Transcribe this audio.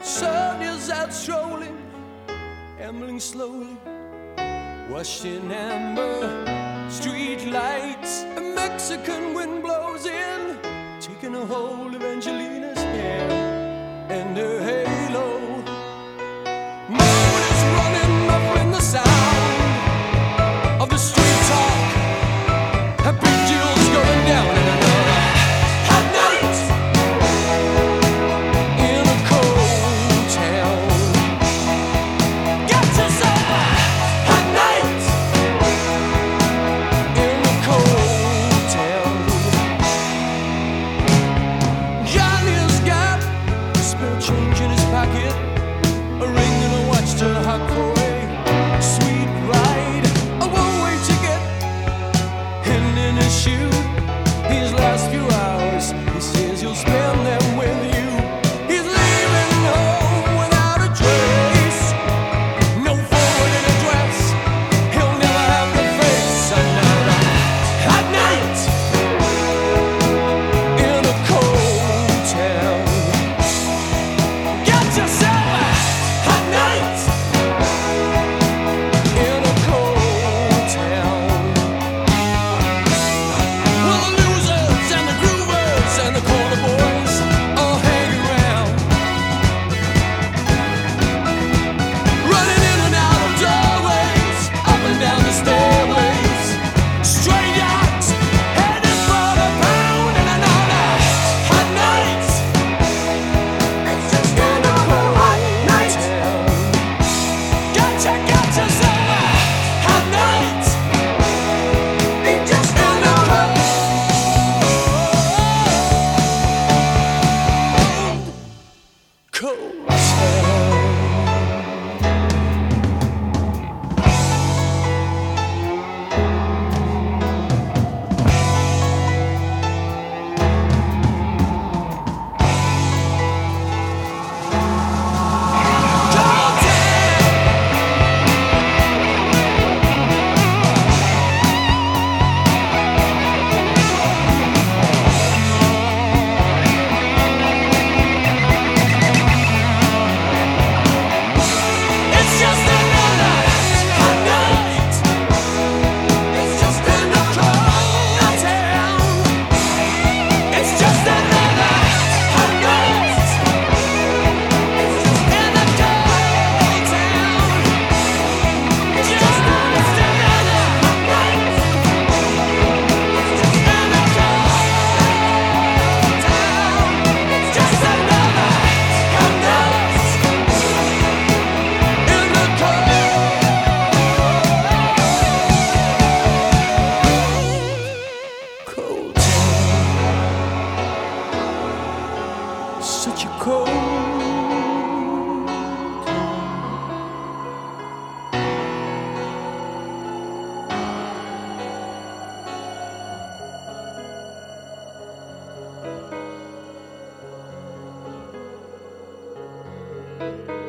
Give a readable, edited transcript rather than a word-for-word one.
Sun is out strolling, ambling slowly, washed in amber street lights. A Mexican wind blows in, taking a hold of Angelina's hair and her halo. Moon is running, muffling the sound of the street talk. Her big jewels going down in another hot night in a cold town. Got yourself a hot night in a cold town. Johnny's got spare change in his pocket, a ring and a watch to hawk for a sweet ride. A one-way ticket and in his shoe. These last few hours, he says he'll spend them with you. He's leaving home without a trace, no forwarding address. He'll never have the face. Another hot night in a cold town. Got yourself a hot night in a cold town. Well, the losers and the groovers and the corner boys all hang around, running in and out of doorways, up and down the stairways. Straight yachts headed for the pound and another hot night. It's just another hot night. Got yourself a hot night. It's just another cold town. It's just another hot night. It's just another cold town. It's just another hot night. It's just another cold town. It's just another hot night. It's just another cold town. It's just another hot night in the cold town. Such a cold town.